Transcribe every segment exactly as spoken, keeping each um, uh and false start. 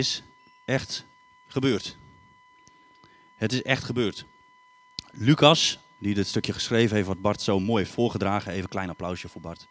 is echt gebeurd. Het is echt gebeurd. Lucas, die dit stukje geschreven heeft, wat Bart zo mooi heeft voorgedragen. Even een klein applausje voor Bart.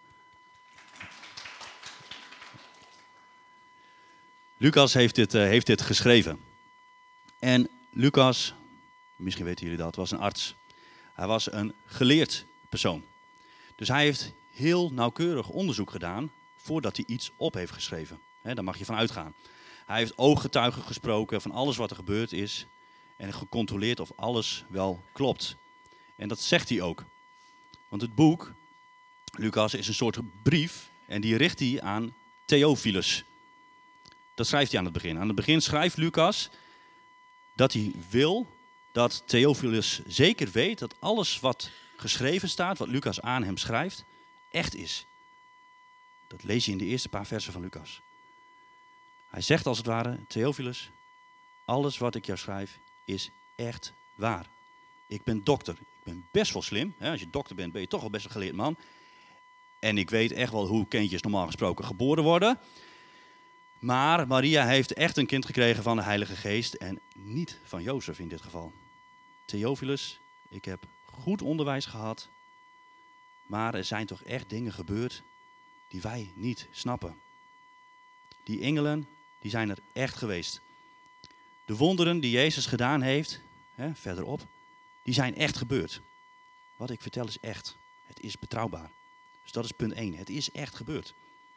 Lucas heeft dit, uh, heeft dit geschreven. En Lucas, misschien weten jullie dat, was een arts. Hij was een geleerd persoon. Dus hij heeft heel nauwkeurig onderzoek gedaan voordat hij iets op heeft geschreven. He, daar mag je van uitgaan. Hij heeft ooggetuigen gesproken van alles wat er gebeurd is en gecontroleerd of alles wel klopt. En dat zegt hij ook. Want het boek, Lucas, is een soort brief en die richt hij aan Theophilus. Dat schrijft hij aan het begin. Aan het begin schrijft Lucas dat hij wil dat Theophilus zeker weet dat alles wat geschreven staat, wat Lucas aan hem schrijft, echt is. Dat lees je in de eerste paar versen van Lucas. Hij zegt als het ware, Theophilus, alles wat ik jou schrijf is echt waar. Ik ben dokter. Ik ben best wel slim. Hè? Als je dokter bent, ben je toch wel best een geleerd man. En ik weet echt wel hoe kindjes normaal gesproken geboren worden. Maar Maria heeft echt een kind gekregen van de Heilige Geest en niet van Jozef in dit geval. Theophilus, ik heb goed onderwijs gehad, maar er zijn toch echt dingen gebeurd die wij niet snappen. Die engelen, die zijn er echt geweest. De wonderen die Jezus gedaan heeft, hè, verderop, die zijn echt gebeurd. Wat ik vertel is echt. Het is betrouwbaar. Dus dat is punt één. Het is echt gebeurd.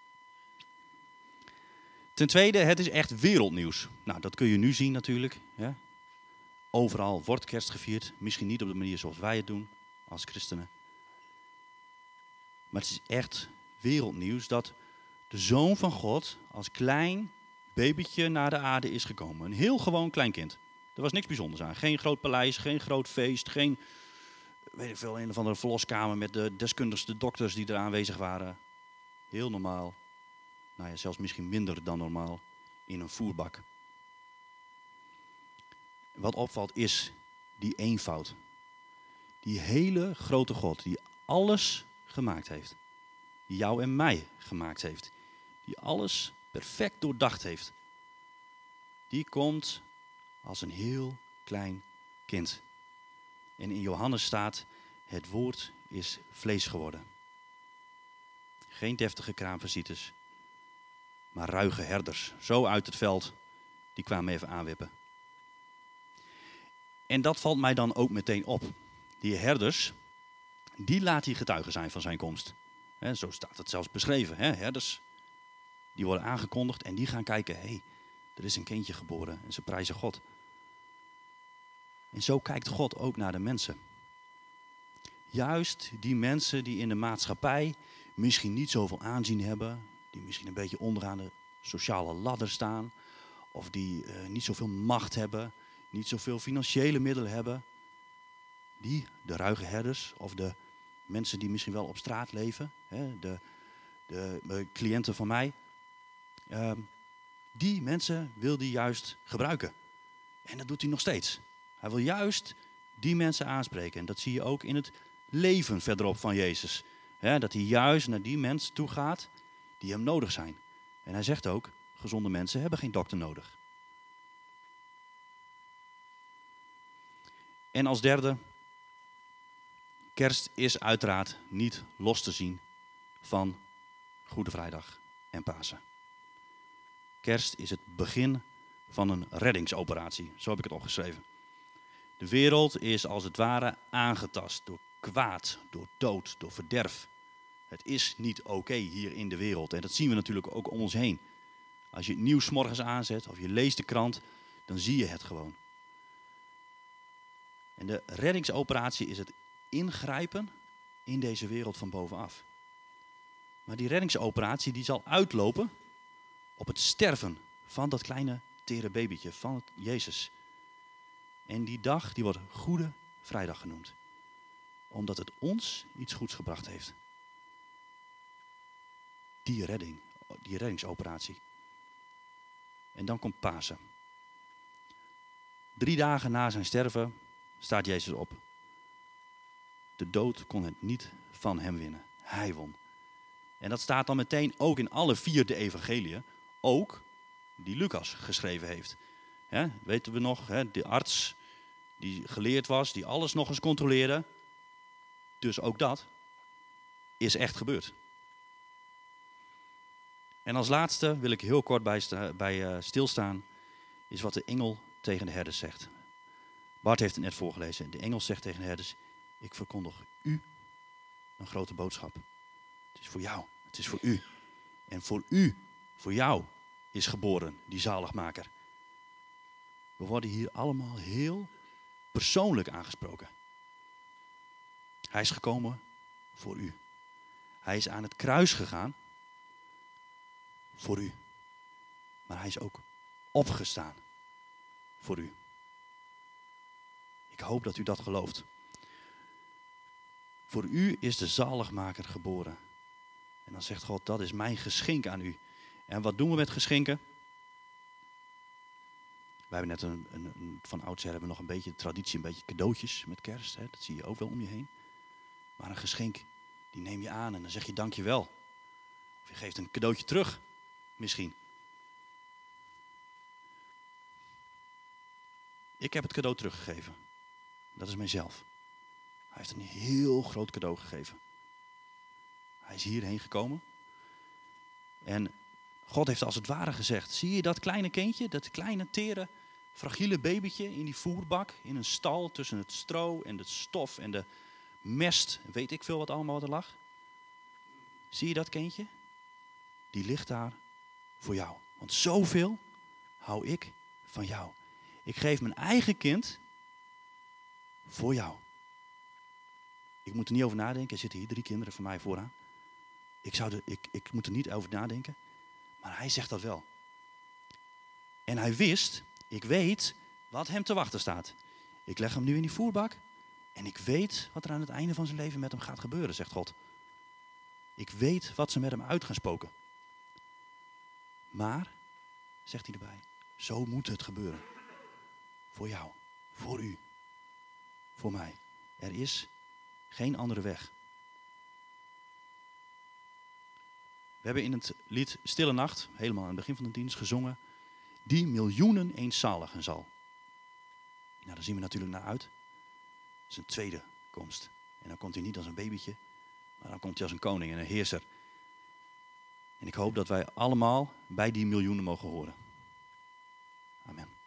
Ten tweede, het is echt wereldnieuws. Nou, dat kun je nu zien natuurlijk. Hè. Overal wordt kerst gevierd. Misschien niet op de manier zoals wij het doen, als christenen. Maar het is echt wereldnieuws dat de Zoon van God als klein babytje naar de aarde is gekomen. Een heel gewoon klein kind. Er was niks bijzonders aan. Geen groot paleis, geen groot feest, geen, weet ik veel, een of andere verloskamer met de deskundigste dokters die er aanwezig waren. Heel normaal. Nou ja, zelfs misschien minder dan normaal. In een voerbak. Wat opvalt is die eenvoud. Die hele grote God die alles gemaakt heeft. Die jou en mij gemaakt heeft. Die alles perfect doordacht heeft. Die komt als een heel klein kind. En in Johannes staat, het woord is vlees geworden. Geen deftige kraamvisites, maar ruige herders. Zo uit het veld, die kwamen even aanwippen. En dat valt mij dan ook meteen op. Die herders, die laat hij getuigen zijn van zijn komst. He, zo staat het zelfs beschreven. He, herders, die worden aangekondigd en die gaan kijken. Hé, hey, er is een kindje geboren en ze prijzen God. En zo kijkt God ook naar de mensen. Juist die mensen die in de maatschappij misschien niet zoveel aanzien hebben. Die misschien een beetje onderaan de sociale ladder staan. Of die uh, niet zoveel macht hebben. Niet zoveel financiële middelen hebben. Die, de ruige herders of de mensen die misschien wel op straat leven. Hè, de, de, de cliënten van mij. Uh, die mensen wil hij juist gebruiken. En dat doet hij nog steeds. Hij wil juist die mensen aanspreken. En dat zie je ook in het leven verderop van Jezus. Hè, dat hij juist naar die mensen toe gaat die hem nodig zijn. En hij zegt ook, gezonde mensen hebben geen dokter nodig. En als derde, kerst is uiteraard niet los te zien van Goede Vrijdag en Pasen. Kerst is het begin van een reddingsoperatie, zo heb ik het opgeschreven. De wereld is als het ware aangetast door kwaad, door dood, door verderf. Het is niet oké okay hier in de wereld en dat zien we natuurlijk ook om ons heen. Als je het nieuws 's morgens aanzet of je leest de krant, dan zie je het gewoon. En de reddingsoperatie is het ingrijpen in deze wereld van bovenaf. Maar die reddingsoperatie die zal uitlopen op het sterven van dat kleine tere babytje, van het Jezus. En die dag die wordt Goede Vrijdag genoemd. Omdat het ons iets goeds gebracht heeft. Die redding, die reddingsoperatie. En dan komt Pasen. Drie dagen na zijn sterven staat Jezus op. De dood kon het niet van hem winnen. Hij won. En dat staat dan meteen ook in alle vier de evangeliën. Ook die Lucas geschreven heeft. Hè, weten we nog, hè, de arts die geleerd was, die alles nog eens controleerde. Dus ook dat is echt gebeurd. En als laatste wil ik heel kort bij, sta, bij uh, stilstaan, is wat de engel tegen de herders zegt. Bart heeft het net voorgelezen. De engel zegt tegen de herders, ik verkondig u een grote boodschap. Het is voor jou, het is voor u. En voor u, voor jou, is geboren die zaligmaker. We worden hier allemaal heel persoonlijk aangesproken. Hij is gekomen voor u. Hij is aan het kruis gegaan voor u. Maar hij is ook opgestaan voor u. Ik hoop dat u dat gelooft. Voor u is de zaligmaker geboren. En dan zegt God, dat is mijn geschenk aan u. En wat doen we met geschenken? Wij hebben net een, een, een van oudsher hebben we nog een beetje de traditie, een beetje cadeautjes met kerst. Hè? Dat zie je ook wel om je heen. Maar een geschenk, die neem je aan en dan zeg je dankjewel. Of je geeft een cadeautje terug, misschien. Ik heb het cadeau teruggegeven. Dat is mijzelf. Hij heeft een heel groot cadeau gegeven. Hij is hierheen gekomen. En God heeft als het ware gezegd, zie je dat kleine kindje, dat kleine tere, fragiele babytje in die voerbak, in een stal tussen het stro en de stof en de mest, weet ik veel wat allemaal wat er lag. Zie je dat kindje? Die ligt daar voor jou. Want zoveel hou ik van jou. Ik geef mijn eigen kind voor jou. Ik moet er niet over nadenken. Er zitten hier drie kinderen van mij vooraan. Ik, zou de, ik, ik moet er niet over nadenken. Maar hij zegt dat wel. En hij wist, ik weet wat hem te wachten staat. Ik leg hem nu in die voerbak. En ik weet wat er aan het einde van zijn leven met hem gaat gebeuren, zegt God. Ik weet wat ze met hem uit gaan spoken. Maar, zegt hij erbij, zo moet het gebeuren. Voor jou, voor u, voor mij. Er is geen andere weg. We hebben in het lied Stille Nacht, helemaal aan het begin van de dienst, gezongen, die miljoenen eenzaligen zal. Nou, daar zien we natuurlijk naar uit. Dat is een tweede komst. En dan komt hij niet als een babytje, maar dan komt hij als een koning en een heerser. En ik hoop dat wij allemaal bij die miljoenen mogen horen. Amen.